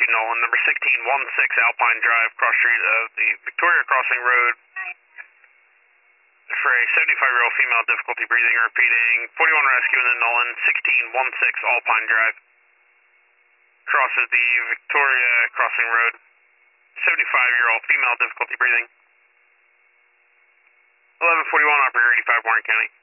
Nolan, number 1616 Alpine Drive, cross street of the Victoria Crossing Road. For a 75-year-old female, difficulty breathing, repeating, 41 rescue in the Nolan, 1616 Alpine Drive. Crosses the Victoria Crossing Road, 75-year-old female, difficulty breathing. 1141, operator 85, Warren County.